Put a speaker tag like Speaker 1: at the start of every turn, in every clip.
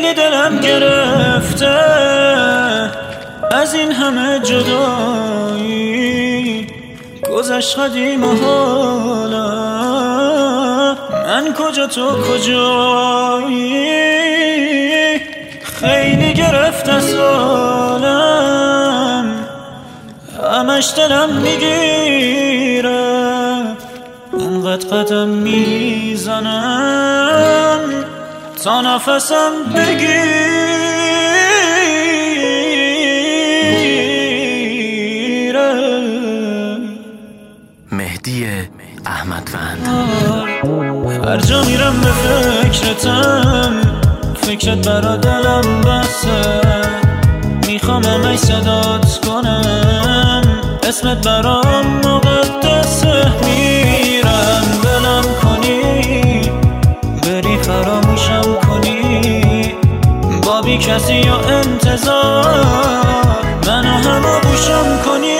Speaker 1: خیلی دلم گرفته از این همه جدایی، گذشت قدیم و حالا من کجا تو کجایی. خیلی گرفته سالم، همش دلم میگیره، اونقدر قدم میزنم تا نفسم بگیره.
Speaker 2: مهدی احمدوند.
Speaker 1: هر جا میرم به فکرتم، فکرت برا دلم بسه، میخوام همش صدات کنم، اسمت برام مقدسه. میرم دلم کنی، بری فراموشم کنی، با بی کسی یا انتظار منو همه بوشم کنی.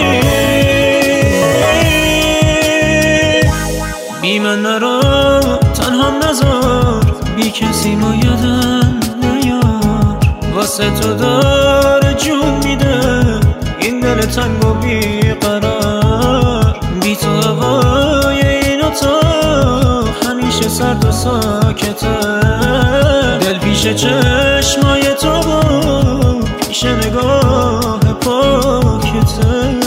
Speaker 1: بی من نرو تنها نذار، بی کسی ما یادم نیار، واسه تو داره جون میده این دل تنگ و بی قرار. بی تو هوای این اتاق همیشه سرد و ساکته، دل پیش چشمای تو و پیش نگاه پاکته.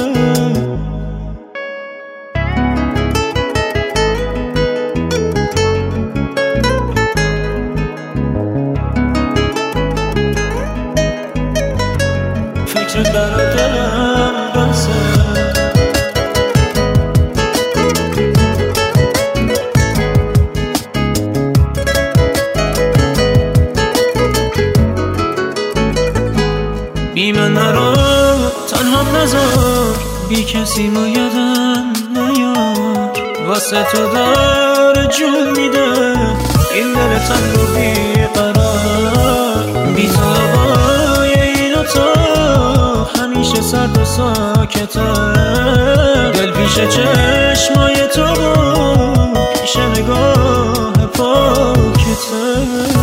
Speaker 1: فکرت برا دلم بسه، بی من نرو تنها نذار، بی کسی ما یادم نیار، واسه تو داره جون میده این دل تنگ و بی قرار. بی تو هوای این اتاق همیشه سرد و ساکته، دل پیش چشمای تو و پیش نگاه پاکته.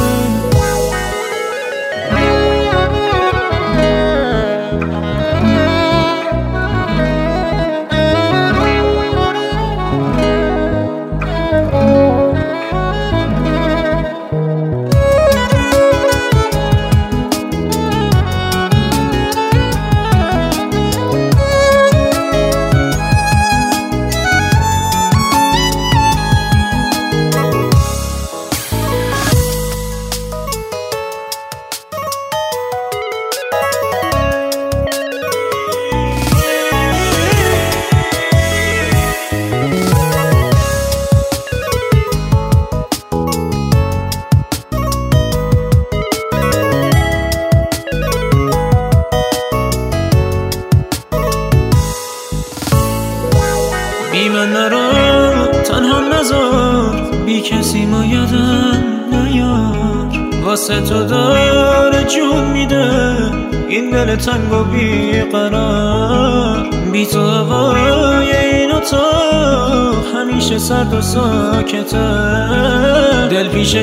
Speaker 1: بی من نرو تنها نذار، بی کسی ما یادم نیار، واسه تو داره جون میده این دل تنگ و بی قرار. بی تو هوای این اتاق همیشه سرد و ساکته، دل پیش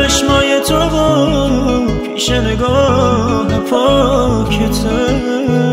Speaker 1: چشمای تو و پیش نگاه پاکته.